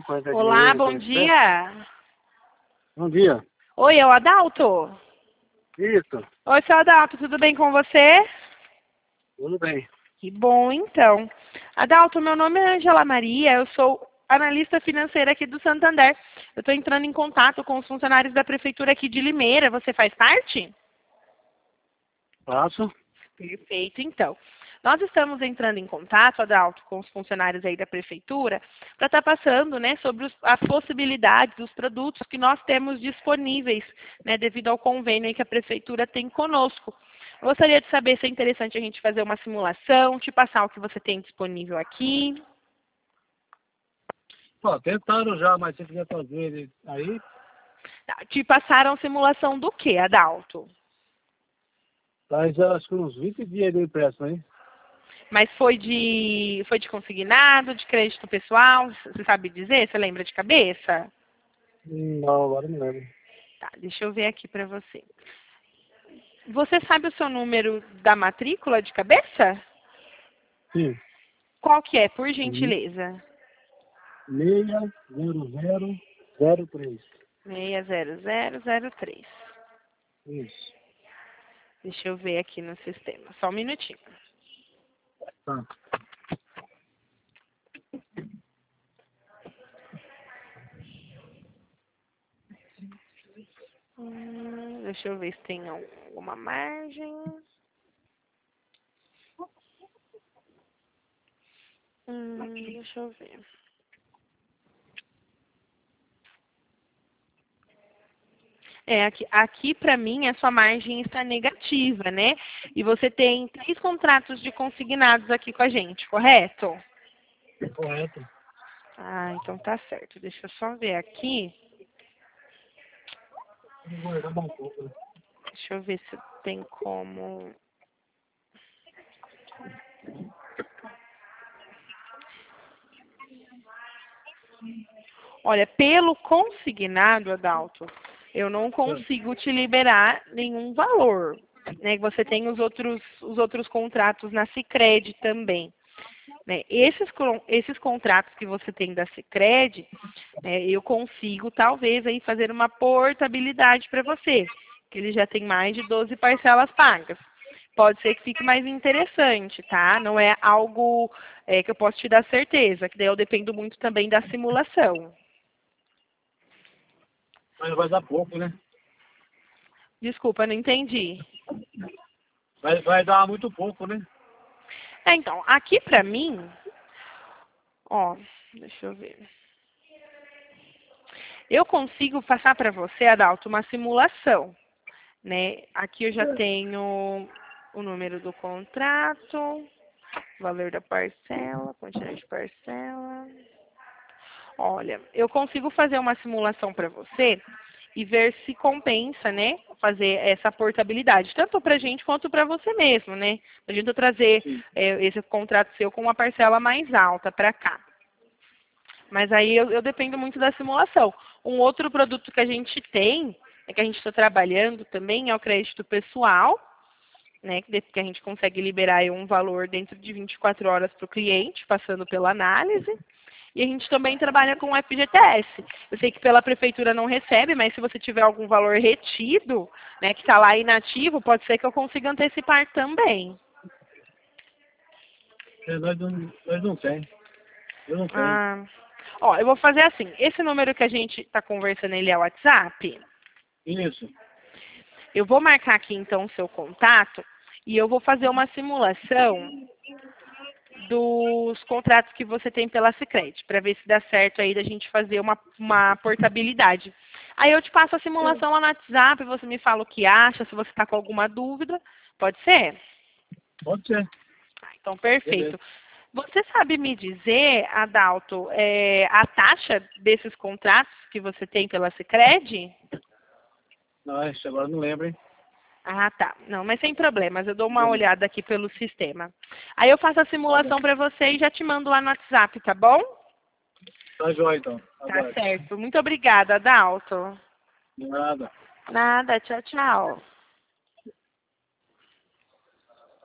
Olá, bom dia. Bom dia. Oi, é o Adalto? Isso, Oi, seu Adalto, tudo bem com você? tudo bem. Que bom, então. Adalto, meu nome é Angela Maria, eu sou analista financeira aqui do Santander. Eu estou entrando em contato com os funcionários da prefeitura aqui de Limeira. Você faz parte? Passo. Perfeito, então. Nós estamos entrando em contato, Adalto, com os funcionários aí da prefeitura, para estar passando, né, sobre as possibilidades dos produtos que nós temos disponíveis, né, devido ao convênio aí que a prefeitura tem conosco. Eu gostaria de saber se é interessante a gente fazer uma simulação, te passar o que você tem disponível aqui. Ó, tentaram já, mas se quiser fazer ele aí, Tá, te passaram simulação do quê, Adalto? faz acho que uns 20 dias de impresso, hein? Mas foi de consignado, de crédito pessoal? Você sabe dizer? Você lembra de cabeça? Não, agora não lembro. Tá, deixa eu ver aqui para você. Você sabe o seu número da matrícula de cabeça? Sim. Qual que é, por gentileza? 60003. 60003. Isso. Deixa eu ver aqui no sistema. Só um minutinho. Tá. Deixa eu ver se tem alguma margem. Deixa eu ver. Aqui para mim a sua margem está negativa, né? E você tem 3 contratos de consignados aqui com a gente, correto? Correto. Ah, então tá certo. Deixa eu só ver aqui. Vou guardar um pouco, né? Deixa eu ver se tem como. Olha, pelo consignado, Adalto, eu não consigo te liberar nenhum valor, né? Você tem os outros contratos na Sicredi também, né? Esses contratos que você tem da Sicredi, né, eu consigo talvez aí fazer uma portabilidade para você, que ele já tem mais de 12 parcelas pagas. Pode ser que fique mais interessante, tá? Não é algo que eu posso te dar certeza, que daí eu dependo muito também da simulação. Mas vai dar pouco, né? Desculpa, não entendi. Vai dar muito pouco, né? Então, aqui pra mim, ó, deixa eu ver. Eu consigo passar para você, Adalto, uma simulação, né? Aqui eu já tenho o número do contrato, valor da parcela, quantidade de parcela. Olha, eu consigo fazer uma simulação para você e ver se compensa, né, fazer essa portabilidade, tanto para a gente quanto para você mesmo, né? Não adianta trazer esse contrato seu com uma parcela mais alta para cá. Mas aí eu dependo muito da simulação. Um outro produto que a gente tem, que a gente está trabalhando também, é o crédito pessoal, né, que a gente consegue liberar aí um valor dentro de 24 horas para o cliente, passando pela análise. E a gente também trabalha com o FGTS. Eu sei que pela prefeitura não recebe, mas se você tiver algum valor retido, né, que está lá inativo, pode ser que eu consiga antecipar também. Nós não tem. Eu não tenho. Ah, ó, eu vou fazer assim. Esse número que a gente está conversando, ele é o WhatsApp? Isso. Eu vou marcar aqui, então, o seu contato e eu vou fazer uma simulação dos contratos que você tem pela Sicredi, para ver se dá certo aí da gente fazer uma portabilidade. Aí eu te passo a simulação lá no WhatsApp, você me fala o que acha, se você está com alguma dúvida. Pode ser? Pode ser. Então, perfeito. Beleza. Você sabe me dizer, Adalto, a taxa desses contratos que você tem pela Sicredi? Não, esse agora não lembro, hein? Ah, tá. Não, mas sem problemas. Eu dou uma Beleza. olhada aqui pelo sistema. Aí eu faço a Tá bom. simulação para você e já te mando lá no WhatsApp, tá bom? Tá jóia, então. Tá Aguarde. certo. Muito obrigada, Adalto. De nada. Nada. Tchau, tchau.